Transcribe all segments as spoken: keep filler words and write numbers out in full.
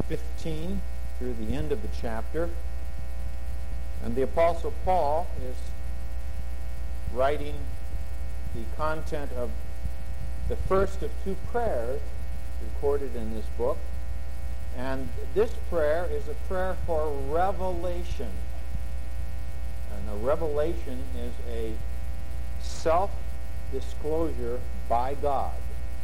fifteen through the end of the chapter. And the Apostle Paul is writing the content of the first of two prayers recorded in this book. And this prayer is a prayer for revelation. And a revelation is a self-disclosure by God.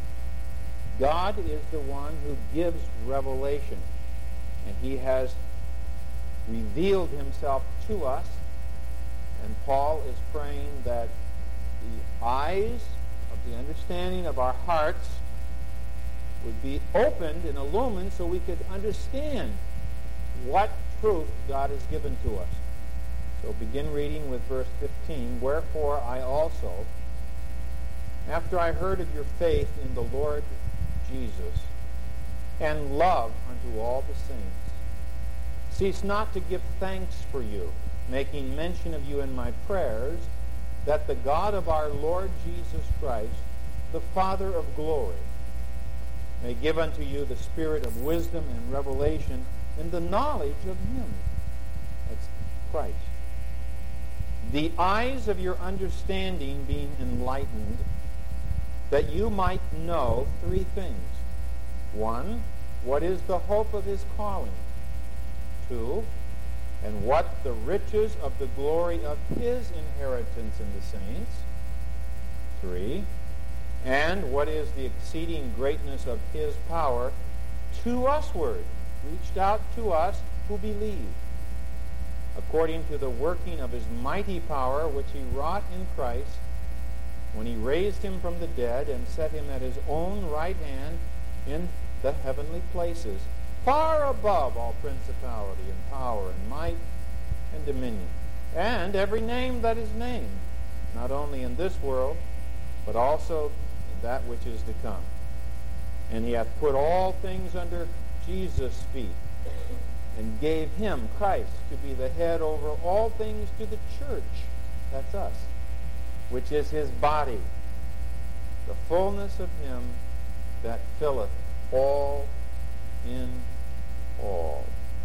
God is the one who gives revelation. And he has revealed himself to us. And Paul is praying that the eyes of the understanding of our hearts would be opened and illumined so we could understand what truth God has given to us. So begin reading with verse fifteen. Wherefore I also, after I heard of your faith in the Lord Jesus, and love unto all the saints, cease not to give thanks for you, making mention of you in my prayers, that the God of our Lord Jesus Christ, the Father of glory, may give unto you the spirit of wisdom and revelation in the knowledge of him. That's Christ. The eyes of your understanding being enlightened, that you might know three things. One, what is the hope of his calling? Two, and what the riches of the glory of his inheritance in the saints? Three, and what is the exceeding greatness of his power to usward, reached out to us who believe, according to the working of his mighty power, which he wrought in Christ, when he raised him from the dead and set him at his own right hand in the heavenly places, far above all principality and power and might and dominion, and every name that is named, not only in this world, but also in that which is to come. And he hath put all things under Jesus' feet, and gave him, Christ, to be the head over all things to the church, that's us, which is his body, the fullness of him that filleth all in all.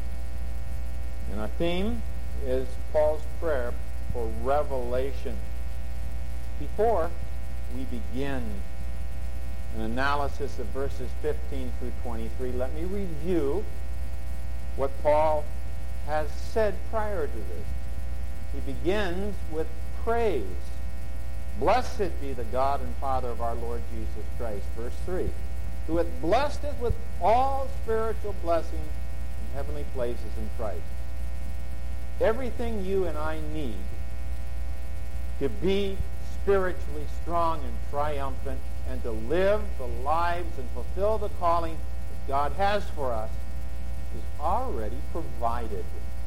And our theme is Paul's prayer for revelation. Before we begin an analysis of verses fifteen through twenty-three, let me review what Paul has said prior to this. He begins with praise. Blessed be the God and Father of our Lord Jesus Christ, verse three, who hath blessed us with all spiritual blessings in heavenly places in Christ. Everything you and I need to be spiritually strong and triumphant and to live the lives and fulfill the calling that God has for us is already provided.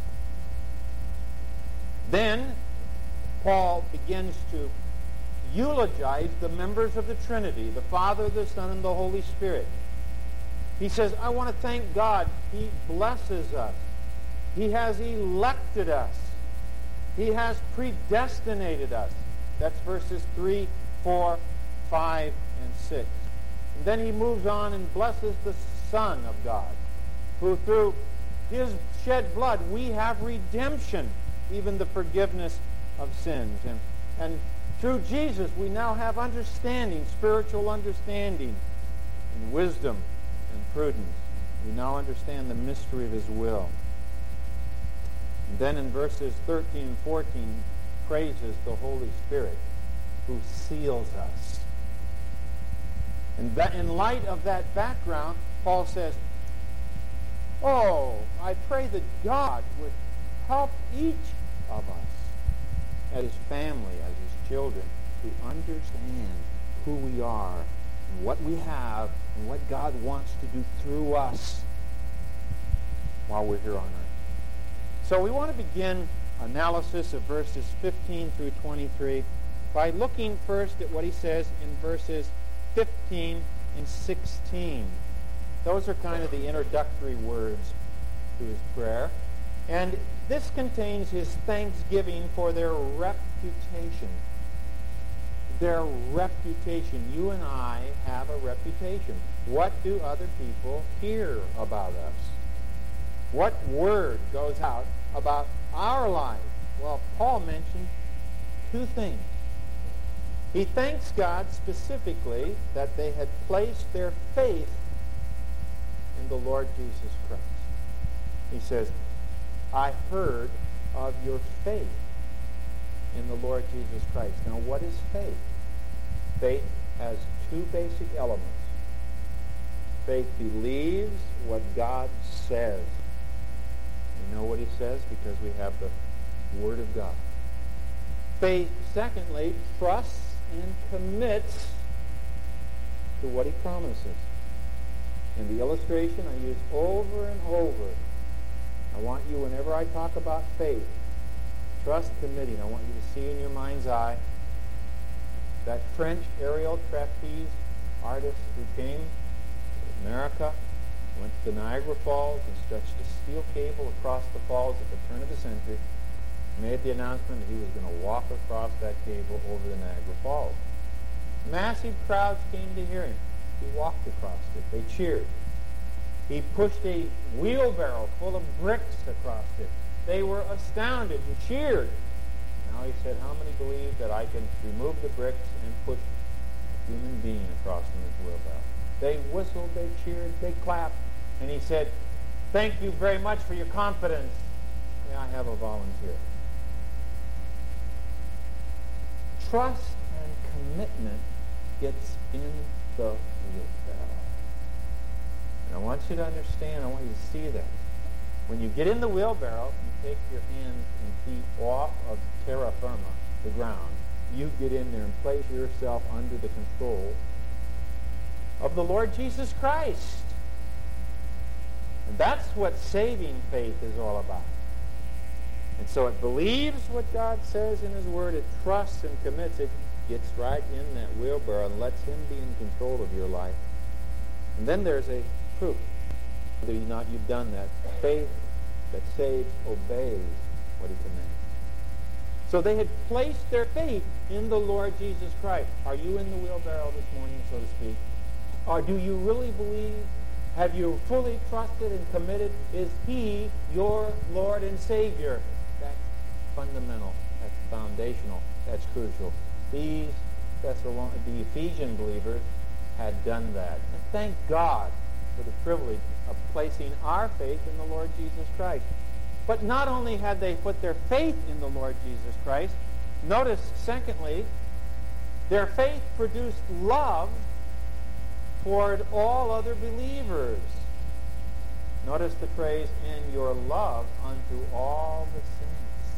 Then Paul begins to eulogize the members of the Trinity, the Father, the Son, and the Holy Spirit. He says, I want to thank God. He blesses us. He has elected us. He has predestinated us. That's verses three, four, five, and six. And then he moves on and blesses the Son of God, who through his shed blood we have redemption, even the forgiveness of sins. And, and through Jesus we now have understanding, spiritual understanding, and wisdom and prudence. We now understand the mystery of his will. And then in verses thirteen and fourteen, praises the Holy Spirit who seals us. And that, in light of that background, Paul says, oh, I pray that God would help each of us as his family, as his children, to understand who we are and what we have and what God wants to do through us while we're here on earth. So we want to begin analysis of verses fifteen through twenty-three by looking first at what he says in verses fifteen and sixteen. Those are kind of the introductory words to his prayer. And this contains his thanksgiving for their reputation. Their reputation. You and I have a reputation. What do other people hear about us? What word goes out about our lives? Well, Paul mentioned two things. He thanks God specifically that they had placed their faith in the Lord Jesus Christ. He says, I heard of your faith in the Lord Jesus Christ. Now, what is faith? Faith has two basic elements. Faith believes what God says. We know what he says because we have the Word of God. Faith, secondly, trusts and commits to what he promises. In the illustration I use over and over, I want you, whenever I talk about faith, trust, committing, I want you to see in your mind's eye that French aerial trapeze artist who came to America, went to the Niagara Falls and stretched a steel cable across the falls at the turn of the century, made the announcement that he was going to walk across that cable over the Niagara Falls. Massive crowds came to hear him. He walked across it. They cheered. He pushed a wheelbarrow full of bricks across it. They were astounded and cheered. Now he said, how many believe that I can remove the bricks and push a human being across in this wheelbarrow? They whistled, they cheered, they clapped. And he said, thank you very much for your confidence. May I have a volunteer? Trust and commitment gets in the wheelbarrow. And I want you to understand, I want you to see that. When you get in the wheelbarrow, you take your hands and feet off of terra firma, the ground. You get in there and place yourself under the control of the Lord Jesus Christ. And that's what saving faith is all about. And so it believes what God says in his word, it trusts and commits, it gets right in that wheelbarrow and lets him be in control of your life. And then there's a proof whether or not you've done that. Faith that saves obeys what he commands. So they had placed their faith in the Lord Jesus Christ. Are you in the wheelbarrow this morning, so to speak? Or do you really believe? Have you fully trusted and committed? Is he your Lord and Savior? That's fundamental. That's foundational. That's crucial. These Thessalon- the Ephesian believers had done that. And thank God for the privilege of placing our faith in the Lord Jesus Christ. But not only had they put their faith in the Lord Jesus Christ, notice, secondly, their faith produced love toward all other believers. Notice the phrase, in your love unto all the saints.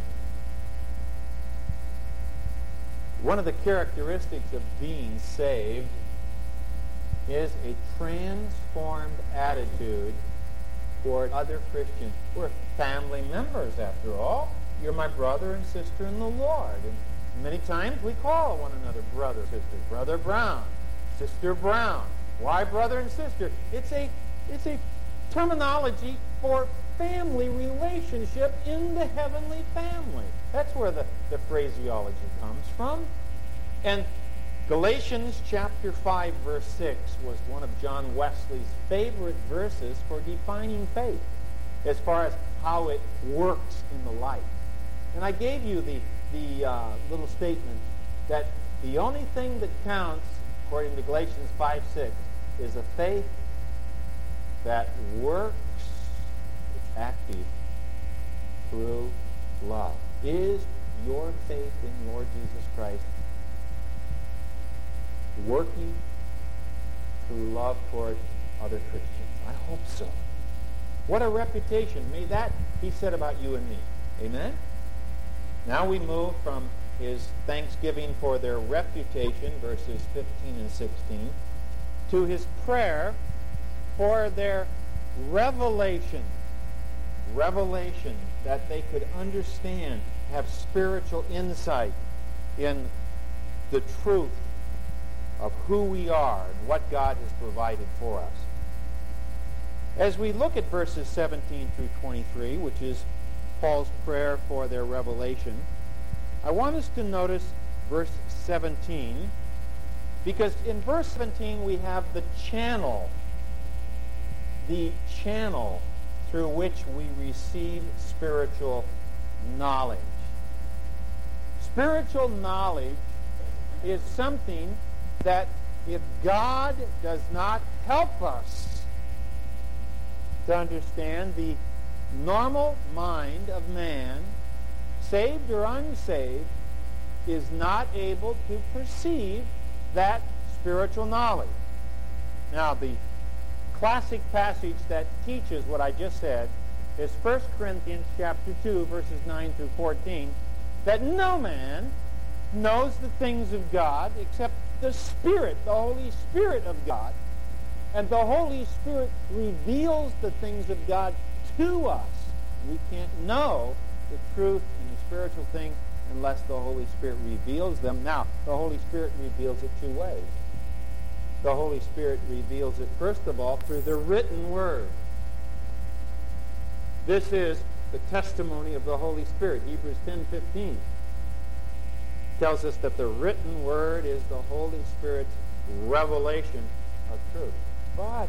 One of the characteristics of being saved is a transformed attitude toward other Christians. We're family members, after all. You're my brother and sister in the Lord. And many times we call one another brother, sister, Brother Brown, Sister Brown. Why brother and sister? It's a, it's a terminology for family relationship in the heavenly family. That's where the, the phraseology comes from. And Galatians chapter five, verse six was one of John Wesley's favorite verses for defining faith as far as how it works in the life. And I gave you the, the uh, little statement that the only thing that counts, according to Galatians five six, is a faith that works, it's active, through love. Is your faith in Lord Jesus Christ working through love toward other Christians? I hope so. What a reputation may that be said about you and me. Amen? Now we move from his thanksgiving for their reputation, verses fifteen and sixteen, to his prayer for their revelation. Revelation, that they could understand, have spiritual insight in the truth of who we are and what God has provided for us. As we look at verses seventeen through twenty-three, which is Paul's prayer for their revelation, I want us to notice verse seventeen, because in verse seventeen we have the channel, the channel through which we receive spiritual knowledge. Spiritual knowledge is something that if God does not help us to understand the normal mind of man, saved or unsaved, is not able to perceive that spiritual knowledge. Now, the classic passage that teaches what I just said is First Corinthians chapter two, verses nine through fourteen, that no man knows the things of God except the Spirit, the Holy Spirit of God. And the Holy Spirit reveals the things of God to us. We can't know the truth in the spiritual thing unless the Holy Spirit reveals them. Now, the Holy Spirit reveals it two ways. The Holy Spirit reveals it, first of all, through the written Word. This is the testimony of the Holy Spirit. Hebrews ten fifteen tells us that the written Word is the Holy Spirit's revelation of truth. But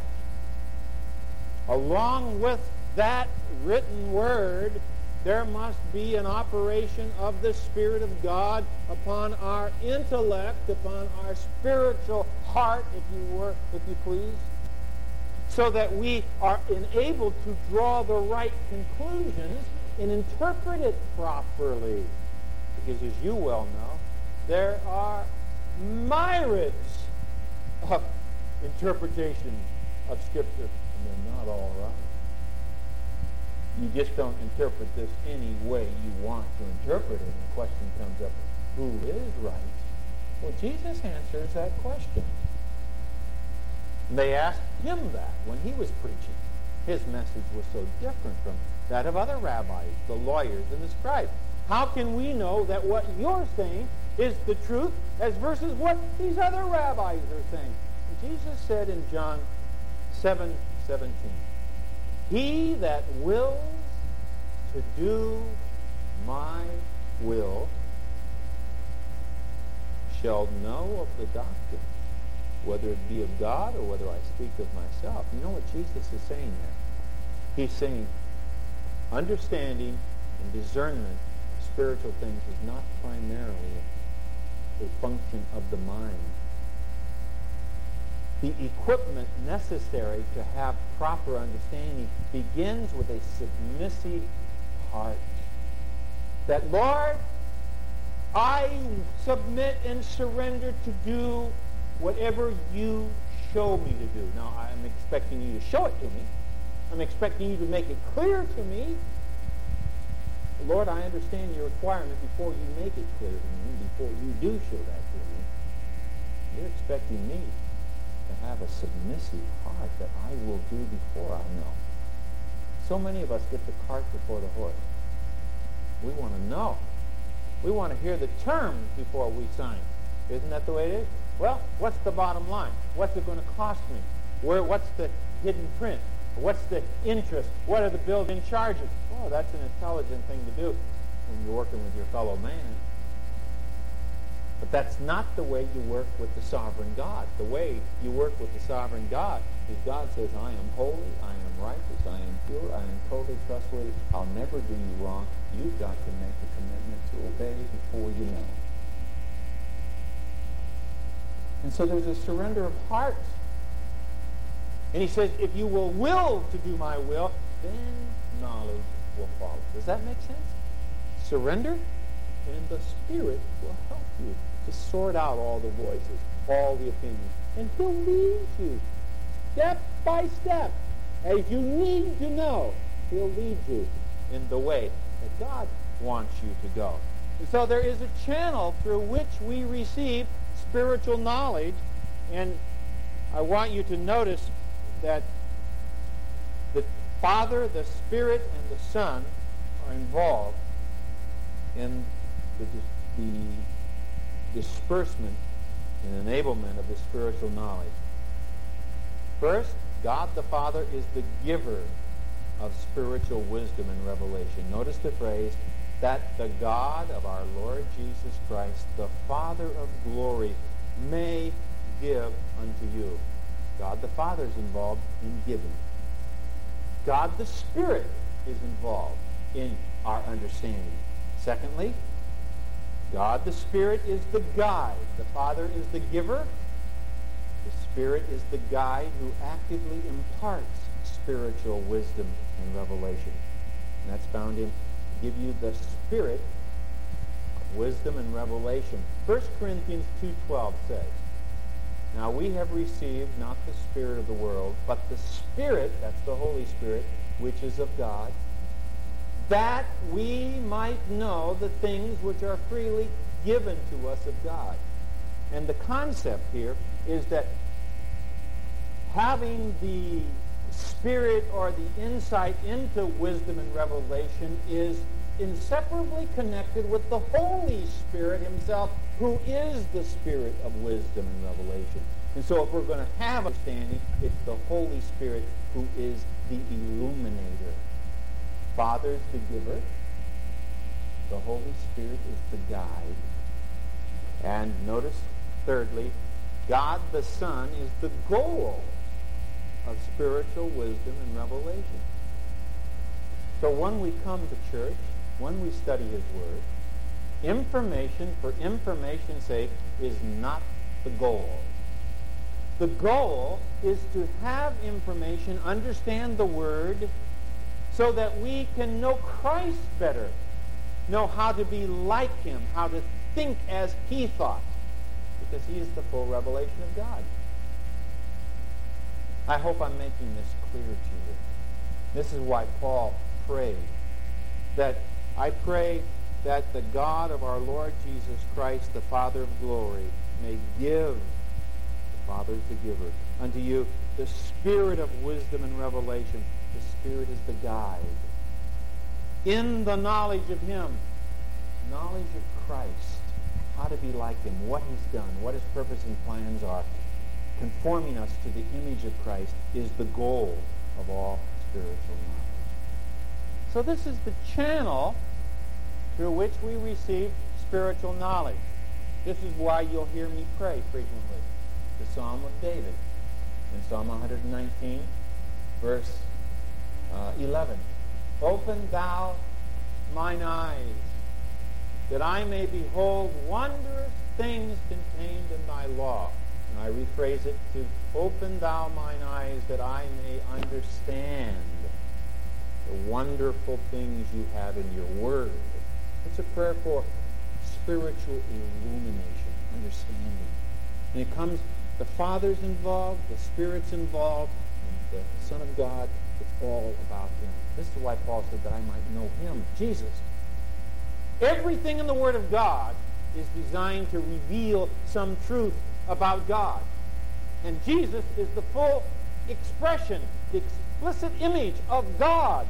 along with that written Word, there must be an operation of the Spirit of God upon our intellect, upon our spiritual heart, if you were, if you please, so that we are enabled to draw the right conclusions and interpret it properly. Because as you well know, there are myriads of interpretations of Scripture, and they're not all right. You just don't interpret this any way you want to interpret it. And the question comes up, who is right? Well, Jesus answers that question. And they asked him that when he was preaching. His message was so different from that of other rabbis, the lawyers and the scribes. How can we know that what you're saying is the truth as versus what these other rabbis are saying? And Jesus said in John seven seventeen, he that wills to do my will shall know of the doctrine, whether it be of God or whether I speak of myself. You know what Jesus is saying there? He's saying understanding and discernment of spiritual things is not primarily a function of the mind. The equipment necessary to have proper understanding begins with a submissive heart. That, Lord, I submit and surrender to do whatever you show me to do. Now, I'm expecting you to show it to me. I'm expecting you to make it clear to me. Lord, I understand your requirement before you make it clear to me, before you do show that to me. You're expecting me to have a submissive heart that I will do before I know. So many of us get the cart before the horse. We want to know. We want to hear the terms before we sign. Isn't that the way it is? Well, what's the bottom line? What's it going to cost me? Where? What's the hidden print? What's the interest? What are the built-in charges? Well, that's an intelligent thing to do when you're working with your fellow man. But that's not the way you work with the sovereign God. The way you work with the sovereign God is God says, I am holy, I am righteous, I am pure, I am totally trustworthy, I'll never do you wrong. You've got to make a commitment to obey before you know. And so there's a surrender of heart. And he says, if you will will to do my will, then knowledge will follow. Does that make sense? Surrender, and the Spirit will help you to sort out all the voices, all the opinions. And he'll lead you step by step. As you need to know, he'll lead you in the way that God wants you to go. And so there is a channel through which we receive spiritual knowledge. And I want you to notice that the Father, the Spirit, and the Son are involved in the, the disbursement and enablement of the spiritual knowledge. First, God the Father is the giver of spiritual wisdom and revelation. Notice the phrase, that the God of our Lord Jesus Christ, the Father of glory, may give unto you. God the Father is involved in giving. God the Spirit is involved in our understanding. Secondly, God the Spirit is the guide. The Father is the giver. The Spirit is the guide who actively imparts spiritual wisdom and revelation. And that's found in, give you the Spirit of wisdom and revelation. First Corinthians two twelve says, now we have received not the spirit of the world, but the Spirit, that's the Holy Spirit, which is of God, that we might know the things which are freely given to us of God. And the concept here is that having the Spirit or the insight into wisdom and revelation is inseparably connected with the Holy Spirit himself, who is the Spirit of wisdom and revelation. And so if we're going to have understanding, it's the Holy Spirit who is the illuminator. Father's the giver. The Holy Spirit is the guide. And notice, thirdly, God the Son is the goal of spiritual wisdom and revelation. So when we come to church, when we study his word, information for information's sake is not the goal. The goal is to have information, understand the word, so that we can know Christ better, know how to be like him, how to think as he thought, because he is the full revelation of God. I hope I'm making this clear to you. This is why Paul prayed that I pray that the God of our Lord Jesus Christ, the Father of glory, may give, the Father is the giver, unto you the spirit of wisdom and revelation. The Spirit is the guide. In the knowledge of him, knowledge of Christ, how to be like him, what he's done, what his purpose and plans are, conforming us to the image of Christ is the goal of all spiritual knowledge. So this is the channel through which we receive spiritual knowledge. This is why you'll hear me pray frequently. The Psalm of David in Psalm one nineteen, verse uh, eleven. Open thou mine eyes, that I may behold wondrous things contained in thy law. And I rephrase it to, open thou mine eyes, that I may understand the wonderful things you have in your word. It's a prayer for spiritual illumination, understanding. And it comes, the Father's involved, the Spirit's involved, and the Son of God, it's all about him. This is why Paul said that I might know him, Jesus. Everything in the Word of God is designed to reveal some truth about God. And Jesus is the full expression, the explicit image of God.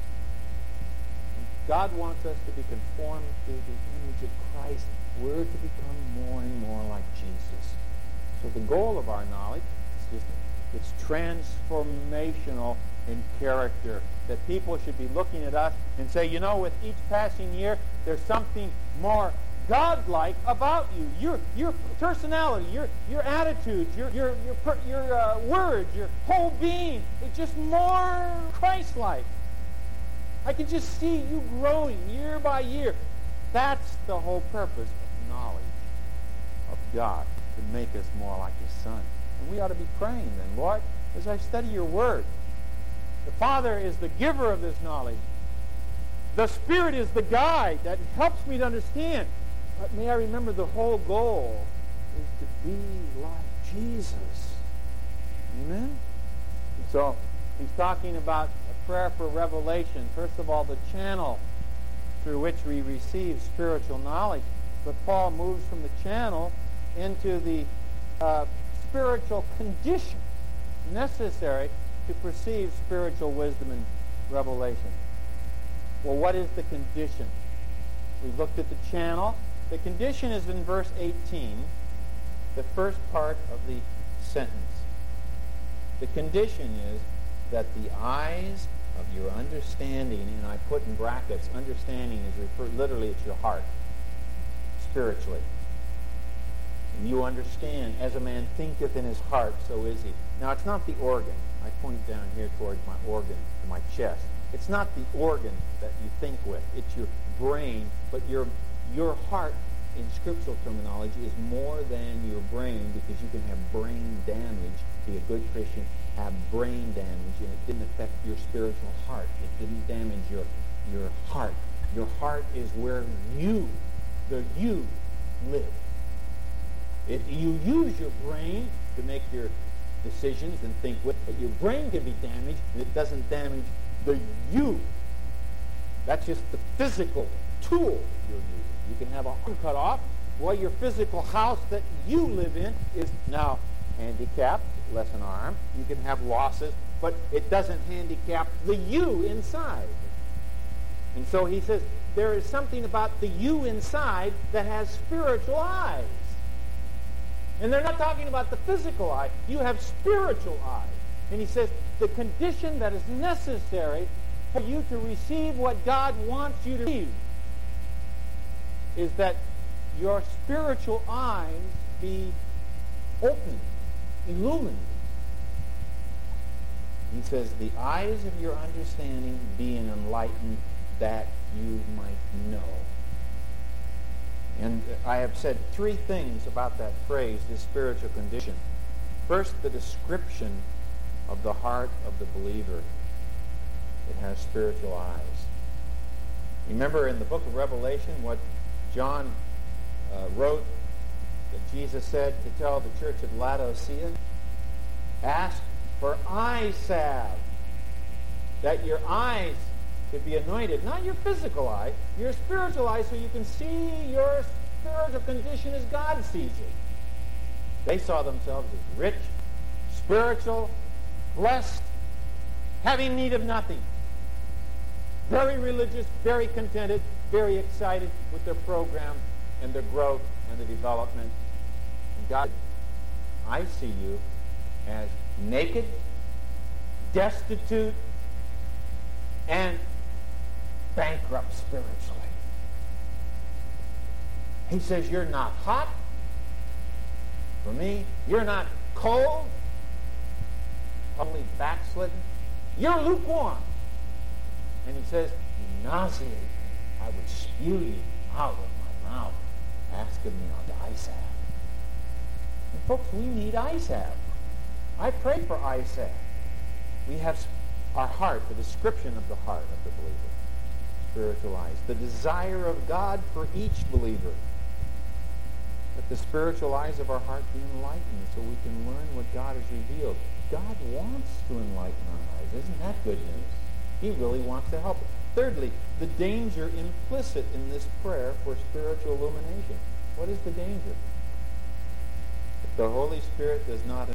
And God wants us to be conformed to the image of Christ. We're to become more and more like Jesus. So the goal of our knowledge is just, it's transformational in character. That people should be looking at us and say, you know, with each passing year, there's something more God-like about you. Your your personality, your your attitudes, your your your per, your uh, words, your whole being. It's just more Christ-like. I can just see you growing year by year. That's the whole purpose of knowledge of God, to make us more like his Son. And we ought to be praying then, Lord, as I study your word, the Father is the giver of this knowledge. The Spirit is the guide that helps me to understand. But may I remember the whole goal is to be like Jesus. Amen? And so he's talking about a prayer for revelation. First of all, the channel through which we receive spiritual knowledge. But Paul moves from the channel into the uh, spiritual condition necessary to perceive spiritual wisdom and revelation. Well, what is the condition? We looked at the channel. The condition is in verse eighteen, the first part of the sentence. The condition is that the eyes of your understanding, and I put in brackets, understanding is referred, literally it's your heart, spiritually. And you understand, as a man thinketh in his heart, so is he. Now, it's not the organ. I point down here towards my organ to my chest. It's not the organ that you think with. It's your brain, but your your heart, in scriptural terminology, is more than your brain, because you can have brain damage. Be a good Christian, have brain damage, and it didn't affect your spiritual heart. It didn't damage your your heart. Your heart is where you, the you, live. If you use your brain to make your decisions and think with, but your brain can be damaged, and it doesn't damage the you. That's just the physical tool you're using. You can have a arm cut off, while your physical house that you live in is now handicapped, less an arm. You can have losses, but it doesn't handicap the you inside. And so he says, there is something about the you inside that has spiritual eyes. And they're not talking about the physical eye. You have spiritual eyes. And he says, the condition that is necessary for you to receive what God wants you to receive is that your spiritual eyes be opened, illumined. He says, the eyes of your understanding being enlightened, that you might know. And I have said three things about that phrase, this spiritual condition. First, the description of the heart of the believer. It has spiritual eyes. Remember in the book of Revelation what John uh, wrote, that Jesus said to tell the church of Laodicea? Ask for eye salve, that your eyes could be anointed, not your physical eye, your spiritual eye, so you can see your spiritual condition as God sees you. They saw themselves as rich, spiritual, blessed, having need of nothing. Very religious, very contented, very excited with their program and their growth and the development. And God, I see you as naked, destitute, and bankrupt spiritually. He says, you're not hot for me. You're not cold, only backslidden. You're lukewarm. And he says, you nauseate me. I would spew you out of my mouth, asking me on the eye salve. And folks, we need eye salve. I pray for eye salve. We have our heart, the description of the heart of the believer. Spiritual eyes. The desire of God for each believer. That the spiritual eyes of our heart be enlightened so we can learn what God has revealed. God wants to enlighten our eyes. Isn't that good news? He really wants to help us. Thirdly, the danger implicit in this prayer for spiritual illumination. What is the danger? If the Holy Spirit does not,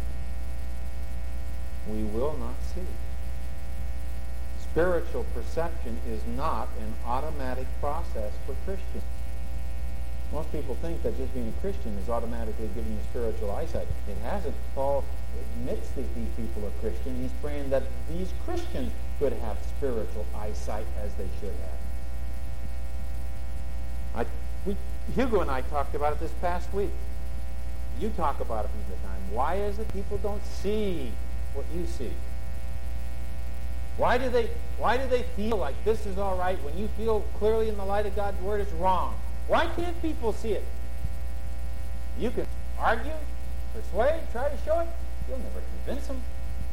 we will not see. Spiritual perception is not an automatic process for Christians. Most people think that just being a Christian is automatically giving you spiritual eyesight. It hasn't. Paul admits that these people are Christian. He's praying that these Christians could have spiritual eyesight as they should have. I, we, Hugo and I talked about it this past week. You talk about it from the time. Why is it people don't see what you see? Why do they why do they feel like this is all right when you feel clearly in the light of God's Word it's wrong? Why can't people see it? You can argue, persuade, try to show it. You'll never convince them.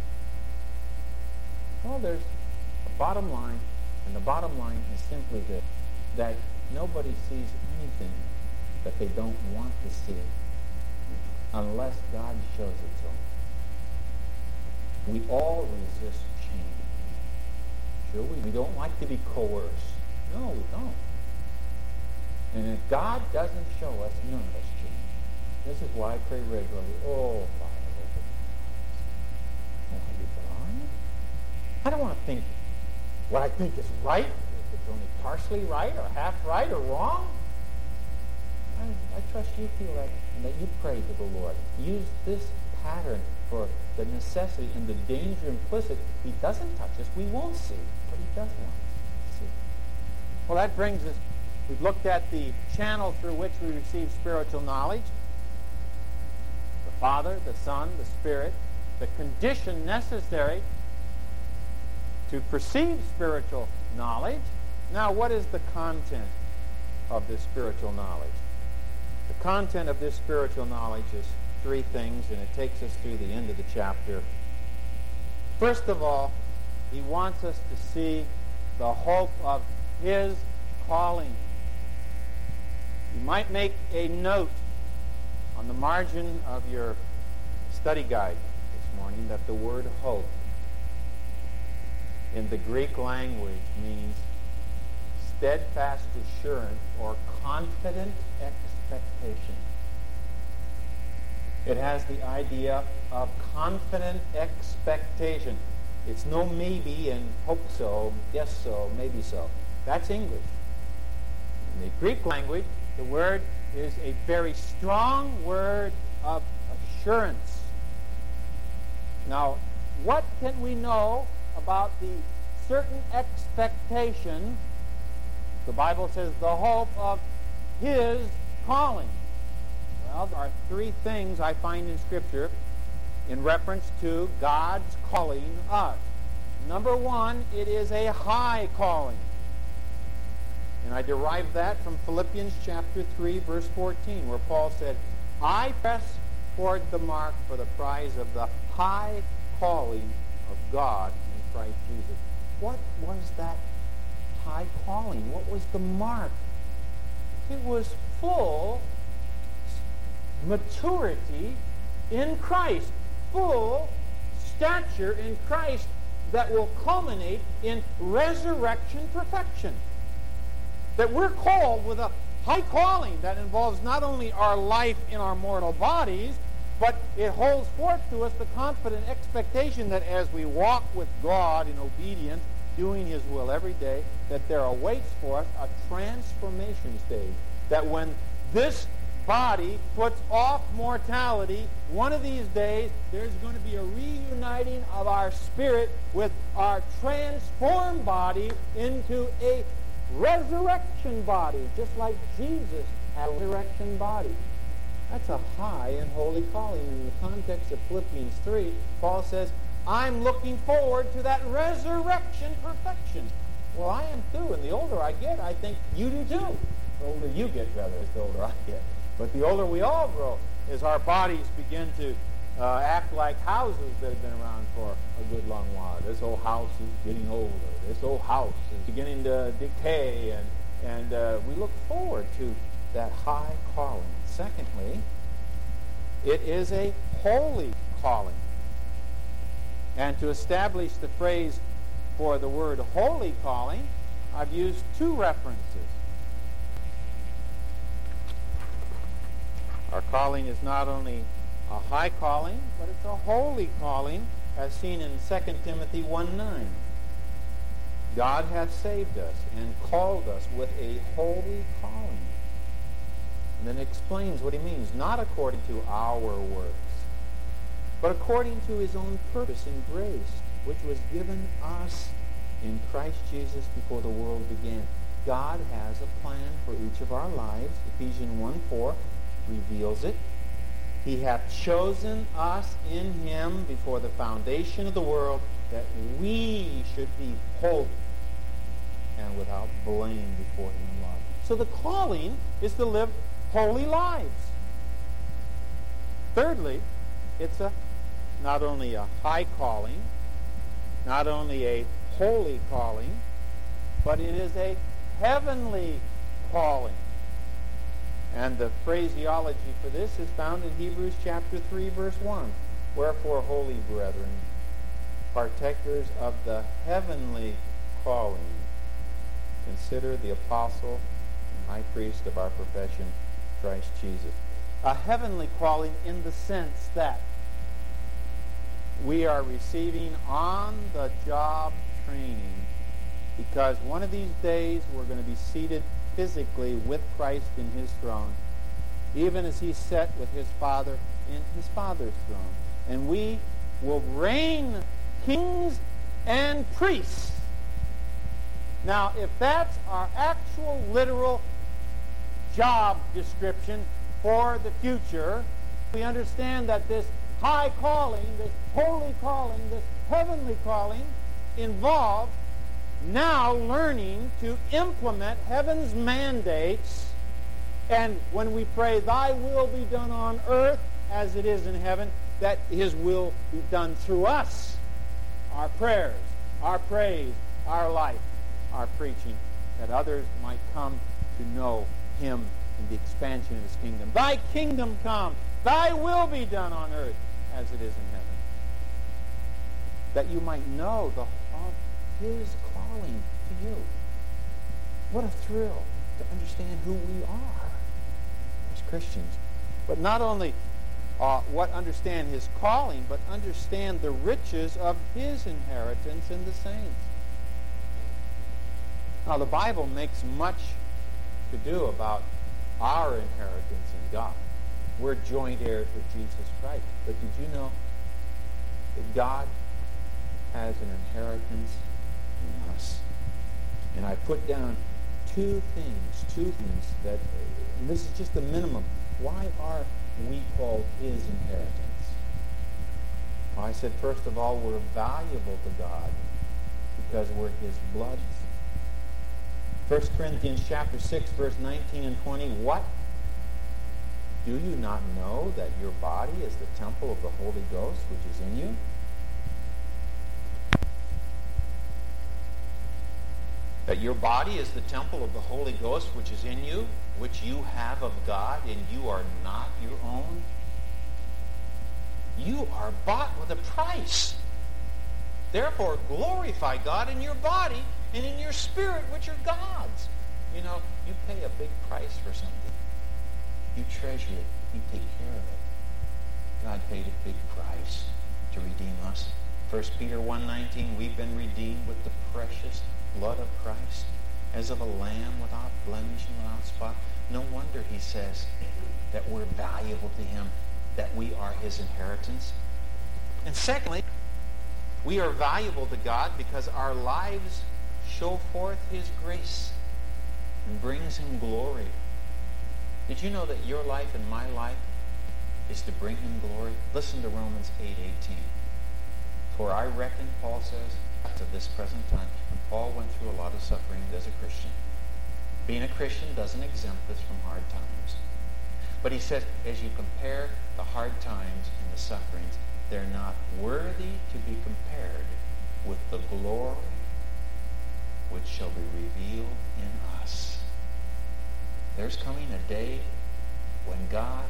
Well, there's a bottom line, and the bottom line is simply this, that nobody sees anything that they don't want to see unless God shows it to them. We all resist change. Sure, we, we don't like to be coerced. No, we don't. And if God doesn't show us, none of us change. This is why I pray regularly. Oh, Father, open my eyes. I don't want to be blind. I don't want to think what I think is right, if it's only partially right or half right or wrong. I, I trust you feel that, and that you pray to the Lord. Use this pattern for the necessity and the danger implicit. He doesn't touch us. We won't see, but he does want us to see. Well, that brings us, we've looked at the channel through which we receive spiritual knowledge. The Father, the Son, the Spirit. The condition necessary to perceive spiritual knowledge. Now, what is the content of this spiritual knowledge? The content of this spiritual knowledge is three things, and it takes us through the end of the chapter. First of all, he wants us to see the hope of his calling. You might make a note on the margin of your study guide this morning that the word hope in the Greek language means steadfast assurance or confident expectation. It has the idea of confident expectation. It's no maybe and hope so, yes so, maybe so. That's English. In the Greek language, the word is a very strong word of assurance. Now, what can we know about the certain expectation? The Bible says the hope of his calling. Well, there are three things I find in Scripture in reference to God's calling us. Number one, it is a high calling. And I derive that from Philippians chapter three, verse fourteen, where Paul said, I press toward the mark for the prize of the high calling of God in Christ Jesus. What was that high calling? What was the mark? It was full maturity in Christ, full stature in Christ that will culminate in resurrection perfection. That we're called with a high calling that involves not only our life in our mortal bodies, but it holds forth to us the confident expectation that as we walk with God in obedience, doing his will every day, that there awaits for us a transformation stage. That when this body puts off mortality, one of these days there's going to be a reuniting of our spirit with our transformed body into a resurrection body, just like Jesus had a resurrection body. That's a high and holy calling. In the context of Philippians three, Paul says, I'm looking forward to that resurrection perfection. Well, I am too, and the older I get, I think you do too. The older you get, rather, is the older I get. But the older we all grow, as our bodies begin to uh, act like houses that have been around for a good long while. This old house is getting older. This old house is beginning to decay, and, and uh, we look forward to that high calling. Secondly, it is a holy calling. And to establish the phrase for the word holy calling, I've used two references. Our calling is not only a high calling, but it's a holy calling, as seen in Second Timothy one nine. God hath saved us and called us with a holy calling. And then explains what he means, not according to our works, but according to his own purpose and grace, which was given us in Christ Jesus before the world began. God has a plan for each of our lives. Ephesians one four reveals it. He hath chosen us in him before the foundation of the world, that we should be holy and without blame before him in love. So the calling is to live holy lives. Thirdly, it's a not only a high calling, not only a holy calling, but it is a heavenly calling. And the phraseology for this is found in Hebrews chapter three, verse one. Wherefore, holy brethren, partakers of the heavenly calling, consider the apostle and high priest of our profession, Christ Jesus. A heavenly calling in the sense that we are receiving on-the-job training, because one of these days we're going to be seated physically with Christ in his throne, even as he sat with his Father in his Father's throne. And we will reign kings and priests. Now, if that's our actual literal job description for the future, we understand that this high calling, this holy calling, this heavenly calling involve now learning to implement heaven's mandates. And when we pray, thy will be done on earth as it is in heaven, that his will be done through us. Our prayers, our praise, our life, our preaching, that others might come to know him in the expansion of his kingdom. Thy kingdom come, thy will be done on earth as it is in heaven. That you might know the of his calling to you. What a thrill to understand who we are as Christians. But not only uh, what understand his calling, but understand the riches of his inheritance in the saints. Now, the Bible makes much to do about our inheritance in God. We're joint heirs with Jesus Christ. But did you know that God has an inheritance in us? And I put down two things, two things that, and this is just the minimum. Why are we called his inheritance? Well, I said, first of all, we're valuable to God because we're his blood. First Corinthians chapter six, verse nineteen and twenty, what? Do you not know that your body is the temple of the Holy Ghost which is in you? That your body is the temple of the Holy Ghost which is in you, which you have of God, and you are not your own? You are bought with a price. Therefore, glorify God in your body and in your spirit, which are God's. You know, you pay a big price for something. You treasure it. You take care of it. God paid a big price to redeem us. First Peter one nineteen, we've been redeemed with the precious blood of Christ, as of a lamb without blemish and without spot. No wonder he says that we're valuable to him, that we are his inheritance. And secondly, we are valuable to God because our lives show forth his grace and brings him glory. Did you know that your life and my life is to bring him glory? Listen to Romans eight eighteen. For I reckon, Paul says, up to this present time, and Paul went through a lot of suffering as a Christian. Being a Christian doesn't exempt us from hard times. But he says, as you compare the hard times and the sufferings, they're not worthy to be compared with the glory which shall be revealed in us. There's coming a day when God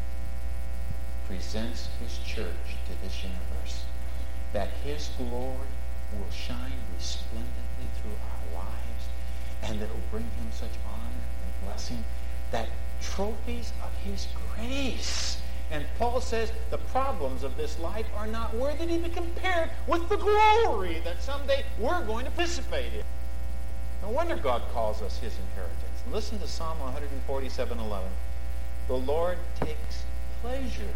presents his church to this universe, that his glory will shine resplendently through our lives, and that it will bring him such honor and blessing, that trophies of his grace. And Paul says the problems of this life are not worthy to be compared with the glory that someday we're going to participate in. No wonder God calls us his inheritance. Listen to Psalm one forty-seven eleven. The Lord takes pleasure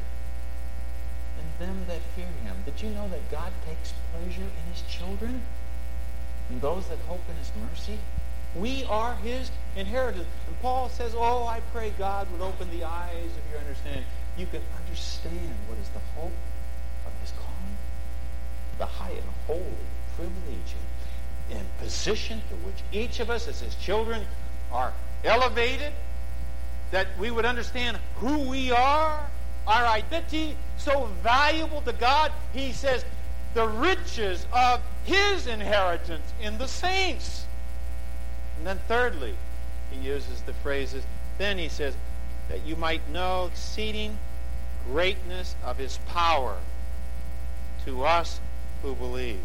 in them that fear him. Did you know that God takes pleasure in his children and those that hope in his mercy? We are his inheritance. And Paul says, oh, I pray God would open the eyes of your understanding. You can understand what is the hope of his calling, the high and holy privilege and, and position to which each of us as his children are elevated, that we would understand who we are, our identity, so valuable to God. He says, the riches of his inheritance in the saints. And then thirdly, he uses the phrases, then he says, that you might know exceeding greatness of his power to us who believe.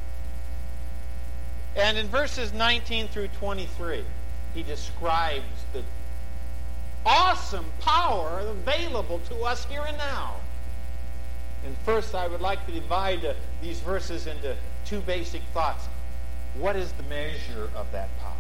And in verses nineteen through twenty-three, he describes the awesome power available to us here and now. And first, I would like to divide uh, these verses into two basic thoughts. What is the measure of that power?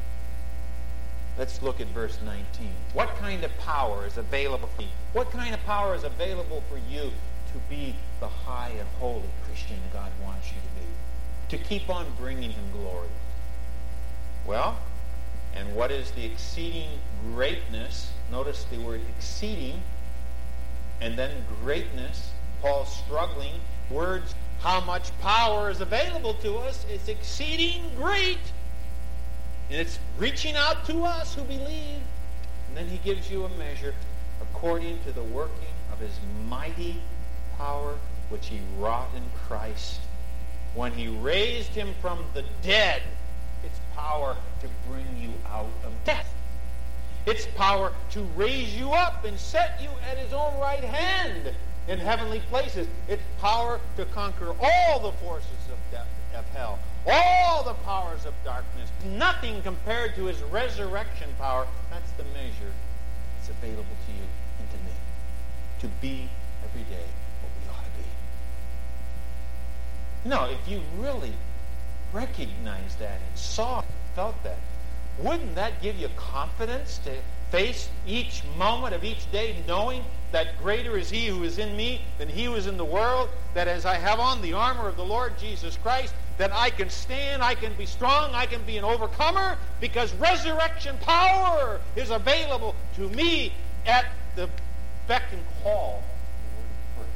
Let's look at verse nineteen. What kind of power is available for you? What kind of power is available for you to be the high and holy Christian God wants you to be? To keep on bringing him glory? Well, and what is the exceeding greatness? Notice the word exceeding, and then greatness. Paul's struggling. Words how much power is available to us is exceeding great. And it's reaching out to us who believe. And then he gives you a measure according to the working of his mighty power, which he wrought in Christ. When he raised him from the dead, it's power to bring you out of death. It's power to raise you up and set you at his own right hand in heavenly places. It's power to conquer all the forces of death, of hell, all the powers of darkness. Nothing compared to his resurrection power. That's the measure that's available to you and to me. To be every day what we ought to be. No, if you really recognized that and saw, felt that, wouldn't that give you confidence to face each moment of each day knowing that greater is he who is in me than he who is in the world, that as I have on the armor of the Lord Jesus Christ, that I can stand, I can be strong, I can be an overcomer, because resurrection power is available to me at the beck and call of prayer.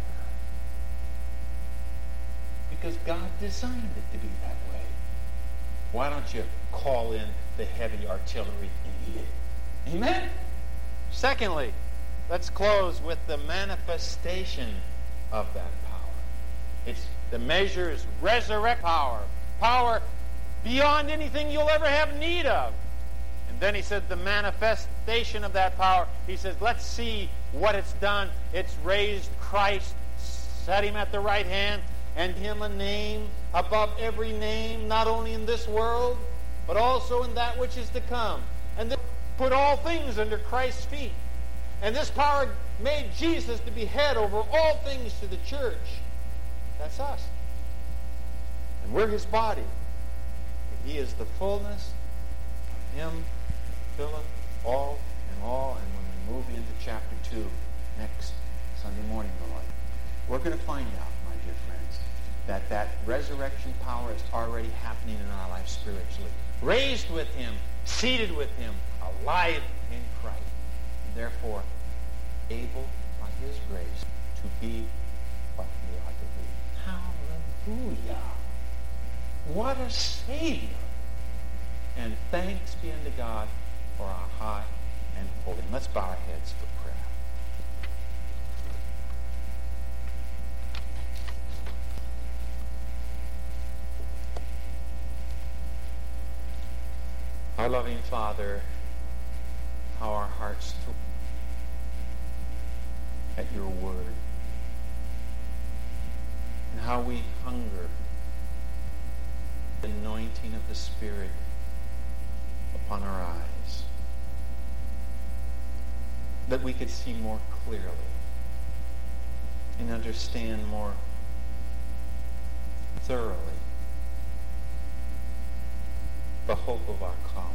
Because God designed it to be that way. Why don't you call in the heavy artillery and eat it? Amen? Secondly, let's close with the manifestation of that power. It's the measure is resurrect power. Power beyond anything you'll ever have need of. And then he said the manifestation of that power. He says, let's see what it's done. It's raised Christ, set him at the right hand, and him a name above every name, not only in this world, but also in that which is to come. And then put all things under Christ's feet. And this power made Jesus to be head over all things to the church. That's us. And we're his body. And he is the fullness of him, filleth all and all. And when we move into chapter two next Sunday morning, Lord, we're going to find out, my dear friends, that that resurrection power is already happening in our life spiritually. Raised with him, seated with him, alive in Christ. And therefore, able by his grace to be what we ought to be. Hallelujah. What a Savior. And thanks be unto God for our high and holy. Let's bow our heads for prayer. Our loving Father, how our hearts throb at your word, and how we hunger the anointing of the Spirit upon our eyes, that we could see more clearly and understand more thoroughly the hope of our calling,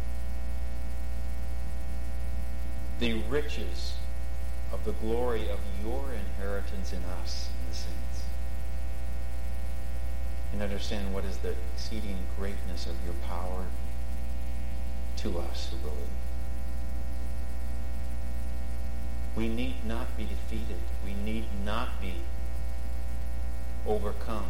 the riches of the glory of your inheritance in us, in the saints, and understand what is the exceeding greatness of your power to us who believe. We need not be defeated. We need not be overcome.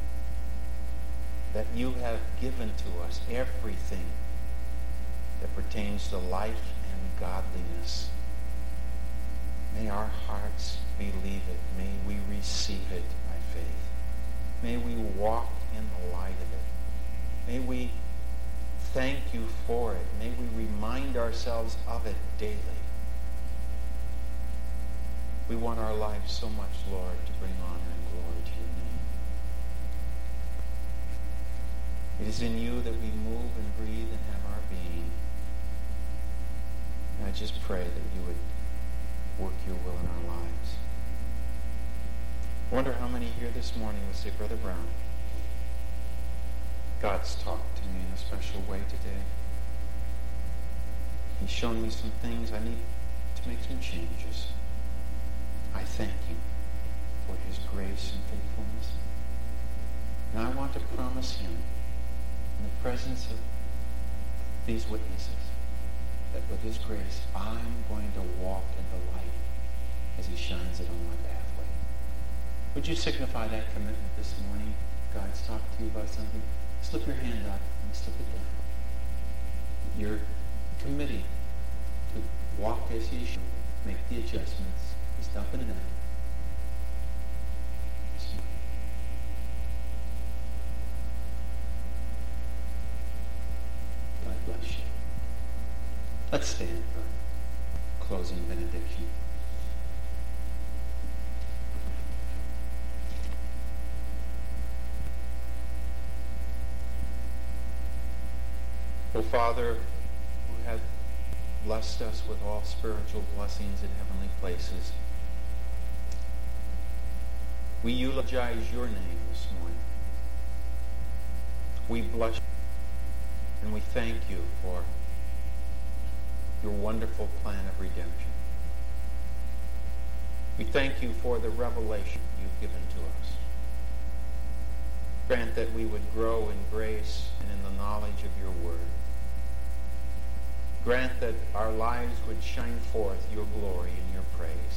That you have given to us everything that pertains to life and godliness. May our hearts believe it. May we receive it by faith. May we walk in the light of it. May we thank you for it. May we remind ourselves of it daily. We want our lives so much, Lord, to bring honor and glory to your name. It is in you that we move and breathe and have our being. And I just pray that you would work your will in our lives. I wonder how many here this morning would say, Brother Brown, God's talked to me in a special way today. He's shown me some things I need to make some changes. I thank you for his grace and faithfulness. And I want to promise him in the presence of these witnesses that with his grace, I'm going to walk in the light as he shines it on my pathway. Would you signify that commitment this morning? God's talking to you about something. Slip your hand up and slip it down. You're committing to walk as he should, make the adjustments, just up and down. God bless you. Let's stand for closing benediction. O Father, who hath blessed us with all spiritual blessings in heavenly places, we eulogize your name this morning. We bless you and we thank you for your wonderful plan of redemption. We thank you for the revelation you've given to us. Grant that we would grow in grace and in the knowledge of your word. Grant that our lives would shine forth your glory and your praise.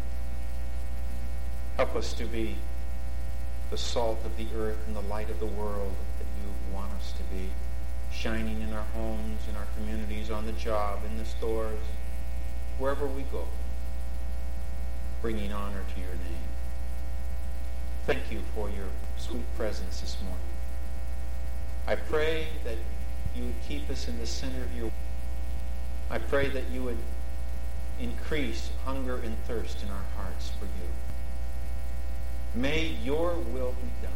Help us to be the salt of the earth and the light of the world that you want us to be, shining in our homes, in our communities, on the job, in the stores, wherever we go, bringing honor to your name. Thank you for your sweet presence this morning. I pray that you would keep us in the center of your will. I pray that you would increase hunger and thirst in our hearts for you. May your will be done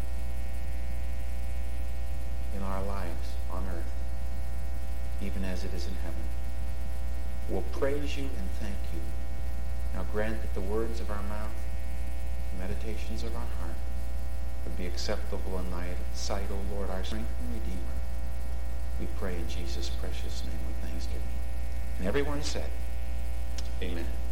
in our lives on earth, even as it is in heaven. We'll praise you and thank you. Now grant that the words of our mouth, the meditations of our heart, would be acceptable in thy sight, O Lord, our strength and Redeemer. We pray in Jesus' precious name with thanksgiving. And everyone said, amen.